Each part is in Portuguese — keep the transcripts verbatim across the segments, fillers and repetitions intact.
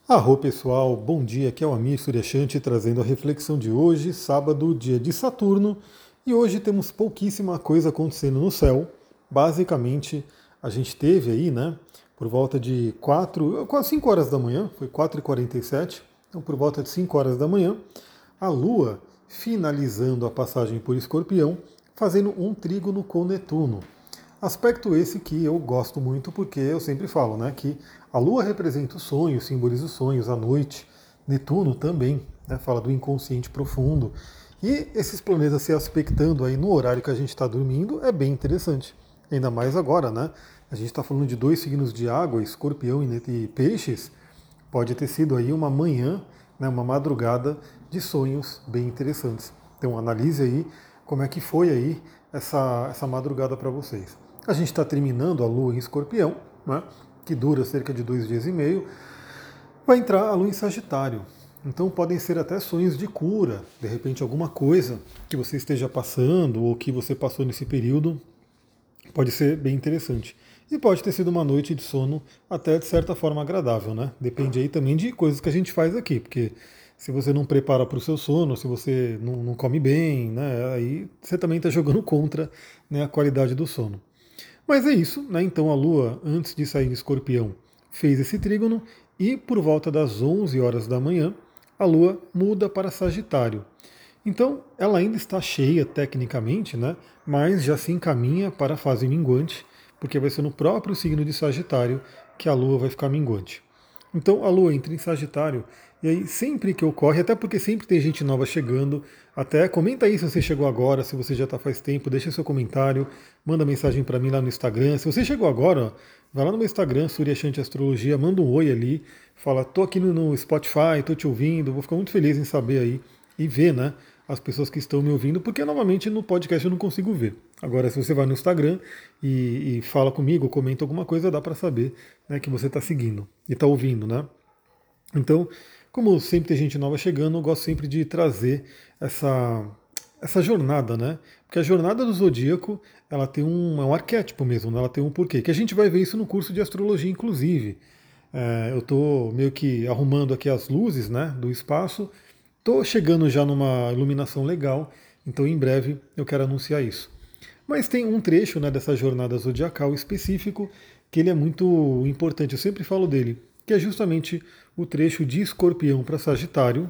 Arro pessoal, bom dia, aqui é o Amir Suryashanti trazendo a reflexão de hoje, sábado, dia de Saturno, e hoje temos pouquíssima coisa acontecendo no céu. Basicamente, a gente teve aí, né, por volta de quatro, quase cinco horas da manhã, foi quatro e quarenta e sete, então por volta de cinco horas da manhã, a Lua finalizando a passagem por Escorpião, fazendo um trígono com Netuno. Aspecto esse que eu gosto muito porque eu sempre falo, né, que a Lua representa os sonhos, simboliza os sonhos, a noite. Netuno também, né, fala do inconsciente profundo. E esses planetas se aspectando aí no horário que a gente está dormindo é bem interessante. Ainda mais agora, né? A gente está falando de dois signos de água, Escorpião e Peixes. Pode ter sido aí uma manhã, né, uma madrugada de sonhos bem interessantes. Então analise aí como é que foi aí essa, essa madrugada para vocês. A gente está terminando a Lua em Escorpião, né, que dura cerca de dois dias e meio. Vai entrar a Lua em Sagitário. Então podem ser até sonhos de cura, de repente alguma coisa que você esteja passando ou que você passou nesse período pode ser bem interessante. E pode ter sido uma noite de sono até de certa forma agradável, né? Depende aí também de coisas que a gente faz aqui, porque se você não prepara para o seu sono, se você não, não come bem, né? Aí você também está jogando contra, né, a qualidade do sono. Mas é isso, né? Então a Lua, antes de sair de Escorpião, fez esse trígono e por volta das onze horas da manhã, a Lua muda para Sagitário. Então, ela ainda está cheia tecnicamente, né? Mas já se encaminha para a fase minguante, porque vai ser no próprio signo de Sagitário que a Lua vai ficar minguante. Então, a Lua entra em Sagitário, e aí sempre que ocorre, até porque sempre tem gente nova chegando, até comenta aí se você chegou agora, se você já está faz tempo, deixa seu comentário, manda mensagem para mim lá no Instagram. Se você chegou agora, ó, vai lá no meu Instagram, Suryashanti Astrologia, manda um oi ali, fala, tô aqui no, no Spotify, tô te ouvindo, vou ficar muito feliz em saber aí e ver, né, as pessoas que estão me ouvindo, porque novamente no podcast eu não consigo ver. Agora, se você vai no Instagram e, e fala comigo, comenta alguma coisa, dá para saber, né, que você está seguindo e está ouvindo, né? Então, como sempre tem gente nova chegando, eu gosto sempre de trazer essa, essa jornada, né? Porque a jornada do zodíaco, ela tem um, é um arquétipo mesmo, né? Ela tem um porquê. Que a gente vai ver isso no curso de astrologia, inclusive. É, eu estou meio que arrumando aqui as luzes, né, do espaço. Estou chegando já numa iluminação legal, então em breve eu quero anunciar isso. Mas tem um trecho, né, dessa jornada zodiacal específico que ele é muito importante, eu sempre falo dele, que é justamente o trecho de Escorpião para Sagitário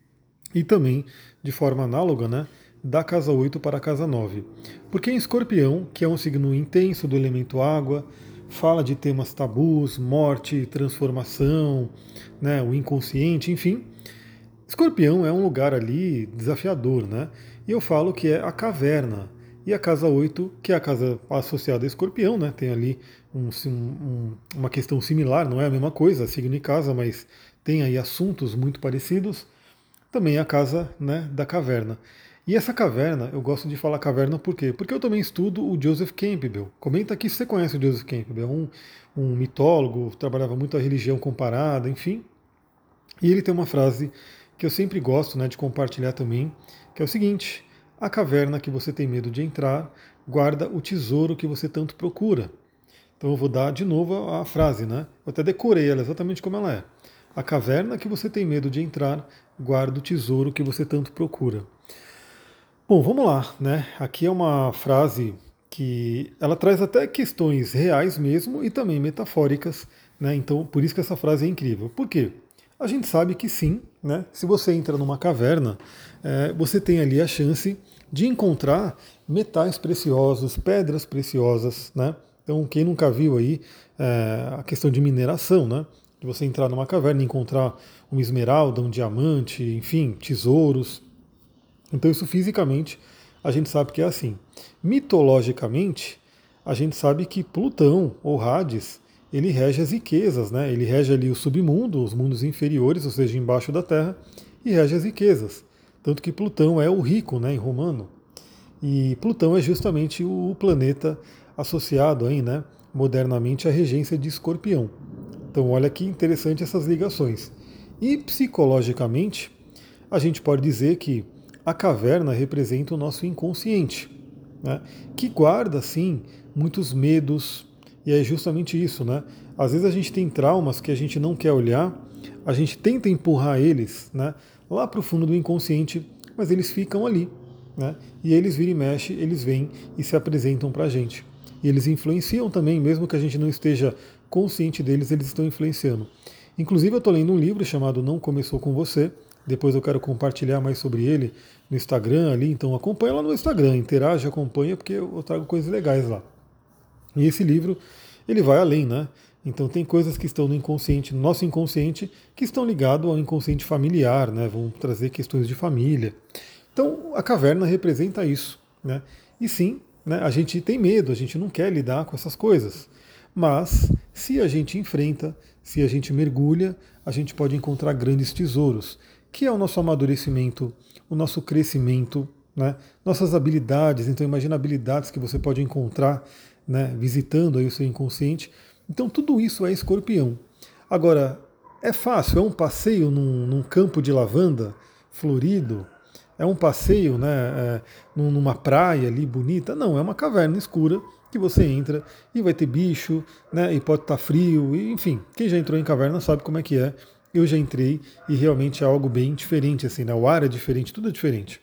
e também, de forma análoga, né, da casa oito para a casa nove. Porque em Escorpião, que é um signo intenso do elemento água, fala de temas tabus, morte, transformação, né, o inconsciente, enfim. Escorpião é um lugar ali desafiador, né? E eu falo que é a caverna. E a casa oito, que é a casa associada a Escorpião, né? Tem ali um, um, uma questão similar, não é a mesma coisa, signo e casa, mas tem aí assuntos muito parecidos. Também é a casa, né, da caverna. E essa caverna, eu gosto de falar caverna por quê? Porque eu também estudo o Joseph Campbell. Comenta aqui se você conhece o Joseph Campbell. É um, um mitólogo, trabalhava muito a religião comparada, enfim. E ele tem uma frase que eu sempre gosto, né, de compartilhar também, que é o seguinte: a caverna que você tem medo de entrar guarda o tesouro que você tanto procura. Então eu vou dar de novo a frase, né? Eu até decorei ela exatamente como ela é. A caverna que você tem medo de entrar guarda o tesouro que você tanto procura. Bom, vamos lá, né? Aqui é uma frase que ela traz até questões reais mesmo e também metafóricas, né? Então, por isso que essa frase é incrível. Por quê? A gente sabe que sim, né? Se você entra numa caverna, é, você tem ali a chance de encontrar metais preciosos, pedras preciosas, né? Então, quem nunca viu aí é, a questão de mineração, né? De você entrar numa caverna e encontrar uma esmeralda, um diamante, enfim, tesouros. Então, isso fisicamente a gente sabe que é assim. Mitologicamente, a gente sabe que Plutão, ou Hades, ele rege as riquezas, né? Ele rege ali o submundo, os mundos inferiores, ou seja, embaixo da Terra, e rege as riquezas. Tanto que Plutão é o rico, né, em romano. E Plutão é justamente o planeta associado aí, né, modernamente à regência de Escorpião. Então, olha que interessante essas ligações. E psicologicamente, a gente pode dizer que a caverna representa o nosso inconsciente, né, que guarda, sim, muitos medos, e é justamente isso, né? Às vezes a gente tem traumas que a gente não quer olhar, a gente tenta empurrar eles, né, lá para o fundo do inconsciente, mas eles ficam ali, né, e eles viram e mexe, eles vêm e se apresentam para a gente. E eles influenciam também, mesmo que a gente não esteja consciente deles, eles estão influenciando. Inclusive eu estou lendo um livro chamado Não Começou Com Você, depois eu quero compartilhar mais sobre ele no Instagram ali, então acompanha lá no Instagram, interage, acompanha, porque eu trago coisas legais lá. E esse livro, ele vai além, né? Então tem coisas que estão no inconsciente, no nosso inconsciente, que estão ligados ao inconsciente familiar, né? Vão trazer questões de família. Então a caverna representa isso, né? E sim, né, a gente tem medo, a gente não quer lidar com essas coisas. Mas se a gente enfrenta, se a gente mergulha, a gente pode encontrar grandes tesouros, que é o nosso amadurecimento, o nosso crescimento, né? Nossas habilidades. Então imagina habilidades que você pode encontrar, né, visitando aí o seu inconsciente. Então tudo isso é escorpião. Agora, é fácil, é um passeio num, num campo de lavanda florido, é um passeio, né, é, numa praia ali bonita? Não, é uma caverna escura que você entra e vai ter bicho, né, e pode estar frio, e, enfim, quem já entrou em caverna sabe como é que é. Eu já entrei e realmente é algo bem diferente, assim, né? O ar é diferente, tudo é diferente.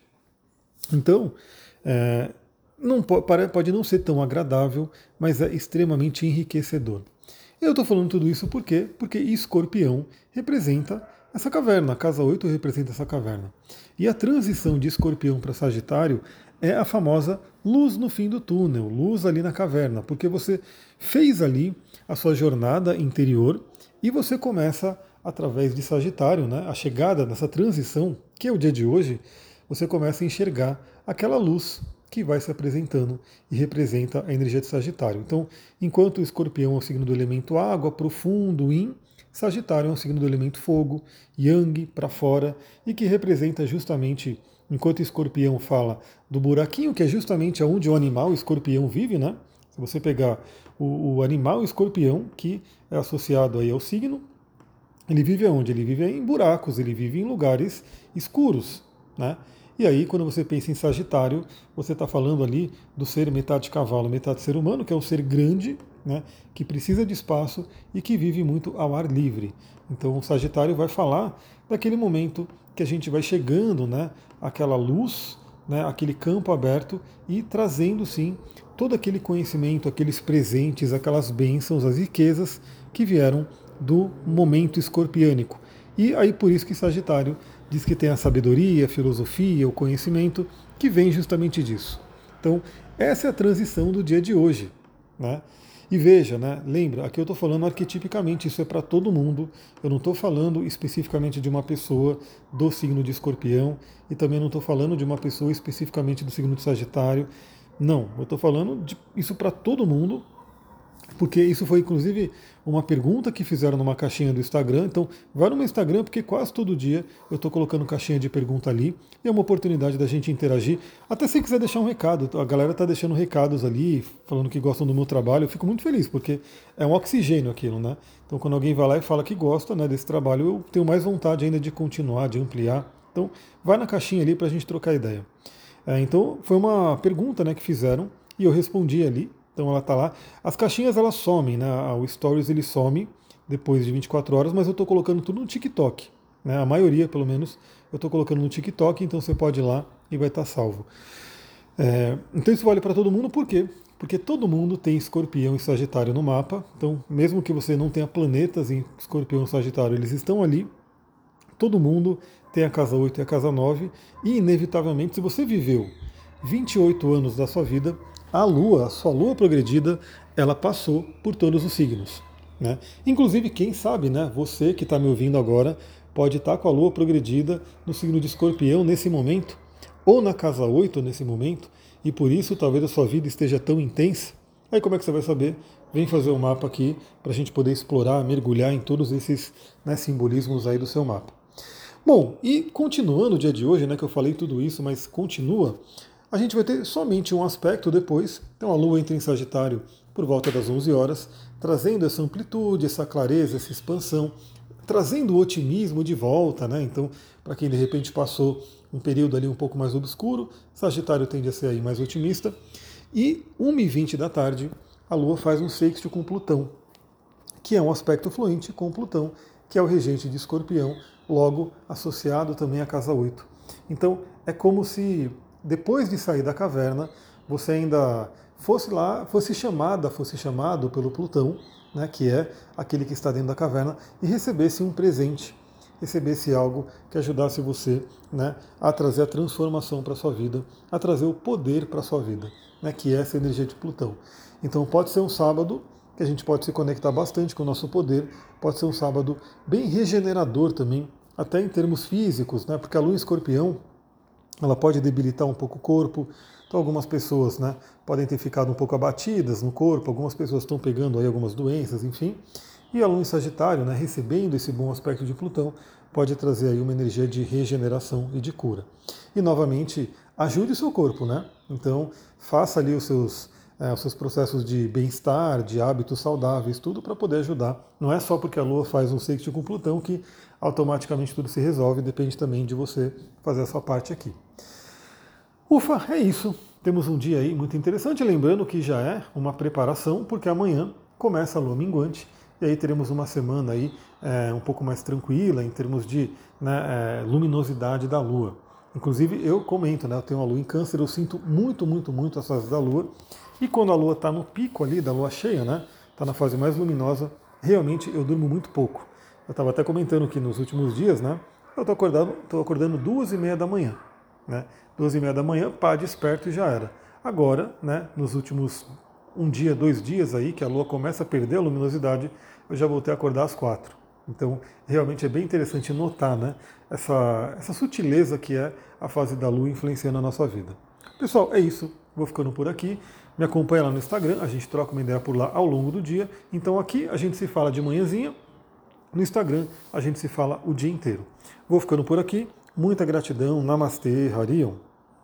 Então, é, não pode, pode não ser tão agradável, mas é extremamente enriquecedor. Eu estou falando tudo isso por quê? Porque Escorpião representa essa caverna, a casa oito representa essa caverna. E a transição de Escorpião para Sagitário é a famosa luz no fim do túnel, luz ali na caverna, porque você fez ali a sua jornada interior e você começa, através de Sagitário, né, a chegada nessa transição, que é o dia de hoje, você começa a enxergar aquela luz que vai se apresentando e representa a energia de Sagitário. Então, enquanto o Escorpião é o signo do elemento água, profundo, yin, Sagitário é um signo do elemento fogo, yang, para fora, e que representa justamente, enquanto o Escorpião fala do buraquinho, que é justamente onde o animal escorpião vive, né? Se você pegar o, o animal escorpião, que é associado aí ao signo, ele vive onde? Ele vive em buracos, ele vive em lugares escuros, né? E aí, quando você pensa em Sagitário, você está falando ali do ser metade cavalo, metade ser humano, que é um ser grande, né, que precisa de espaço e que vive muito ao ar livre. Então, o Sagitário vai falar daquele momento que a gente vai chegando, né, àquela luz, né, aquele campo aberto e trazendo, sim, todo aquele conhecimento, aqueles presentes, aquelas bênçãos, as riquezas que vieram do momento escorpiânico. E aí, por isso que Sagitário diz que tem a sabedoria, a filosofia, o conhecimento, que vem justamente disso. Então, essa é a transição do dia de hoje, né? E veja, né, lembra, aqui eu estou falando arquetipicamente, isso é para todo mundo, eu não estou falando especificamente de uma pessoa do signo de Escorpião, e também não estou falando de uma pessoa especificamente do signo de Sagitário, não, eu estou falando de isso para todo mundo, porque isso foi inclusive uma pergunta que fizeram numa caixinha do Instagram. Então vai no meu Instagram, porque quase todo dia eu estou colocando caixinha de pergunta ali, e é uma oportunidade da gente interagir. Até se quiser deixar um recado, a galera está deixando recados ali, falando que gostam do meu trabalho, eu fico muito feliz, porque é um oxigênio aquilo, né? Então quando alguém vai lá e fala que gosta, né, desse trabalho, eu tenho mais vontade ainda de continuar, de ampliar. Então vai na caixinha ali para a gente trocar ideia. É, então foi uma pergunta, né, que fizeram e eu respondi ali. Então ela está lá. As caixinhas elas somem, né? O Stories ele some depois de vinte e quatro horas, mas eu estou colocando tudo no TikTok. Né? A maioria, pelo menos, eu estou colocando no TikTok, então você pode ir lá e vai estar salvo. É, então isso vale para todo mundo, por quê? Porque todo mundo tem Escorpião e Sagitário no mapa. Então, mesmo que você não tenha planetas em Escorpião e Sagitário, eles estão ali. Todo mundo tem a casa oito e a casa nove. E, inevitavelmente, se você viveu vinte e oito anos da sua vida, a Lua, a sua Lua progredida, ela passou por todos os signos. Né? Inclusive, quem sabe, né, você que está me ouvindo agora, pode estar com a Lua progredida no signo de Escorpião nesse momento, ou na casa oito nesse momento, e por isso talvez a sua vida esteja tão intensa. Aí como é que você vai saber? Vem fazer o um mapa aqui para a gente poder explorar, mergulhar em todos esses, né, simbolismos aí do seu mapa. Bom, e continuando o dia de hoje, né, que eu falei tudo isso, mas continua, a gente vai ter somente um aspecto depois. Então a Lua entra em Sagitário por volta das onze horas, trazendo essa amplitude, essa clareza, essa expansão, trazendo o otimismo de volta, né? Então, para quem de repente passou um período ali um pouco mais obscuro, Sagitário tende a ser aí mais otimista. E uma e vinte da tarde, a Lua faz um sextil com Plutão, que é um aspecto fluente com Plutão que é o regente de Escorpião, logo associado também à casa oito. Então é como se depois de sair da caverna, você ainda fosse lá, fosse chamada, fosse chamado pelo Plutão, né, que é aquele que está dentro da caverna, e recebesse um presente, recebesse algo que ajudasse você, né, a trazer a transformação para a sua vida, a trazer o poder para a sua vida, né, que é essa energia de Plutão. Então pode ser um sábado que a gente pode se conectar bastante com o nosso poder, pode ser um sábado bem regenerador também, até em termos físicos, né, porque a Lua em Escorpião, ela pode debilitar um pouco o corpo. Então algumas pessoas, né, podem ter ficado um pouco abatidas no corpo, algumas pessoas estão pegando aí algumas doenças, enfim. E a Lua em Sagitário, né, recebendo esse bom aspecto de Plutão, pode trazer aí uma energia de regeneração e de cura. E novamente, ajude o seu corpo, né? Então faça ali os seus, é, os seus processos de bem-estar, de hábitos saudáveis, tudo para poder ajudar. Não é só porque a Lua faz um sextil com Plutão que automaticamente tudo se resolve, depende também de você fazer a sua parte aqui. Ufa, é isso. Temos um dia aí muito interessante, lembrando que já é uma preparação, porque amanhã começa a lua minguante, e aí teremos uma semana aí é, um pouco mais tranquila em termos de, né, é, luminosidade da lua. Inclusive eu comento, né, eu tenho uma lua em Câncer, eu sinto muito, muito, muito as fases da lua, e quando a lua está no pico ali da lua cheia, né, está na fase mais luminosa, realmente eu durmo muito pouco. Eu estava até comentando que nos últimos dias, né, eu estou acordando, tô acordando duas e meia da manhã. Né? duas e meia da manhã, pá, desperto e já era. Agora, né, nos últimos um dia, dois dias aí, que a Lua começa a perder a luminosidade, eu já voltei a acordar às quatro. Então, realmente é bem interessante notar, né, essa, essa sutileza que é a fase da Lua influenciando a nossa vida. Pessoal, é isso. Vou ficando por aqui. Me acompanha lá no Instagram, a gente troca uma ideia por lá ao longo do dia. Então aqui a gente se fala de manhãzinha, no Instagram a gente se fala o dia inteiro. Vou ficando por aqui. Muita gratidão. Namastê, Harion.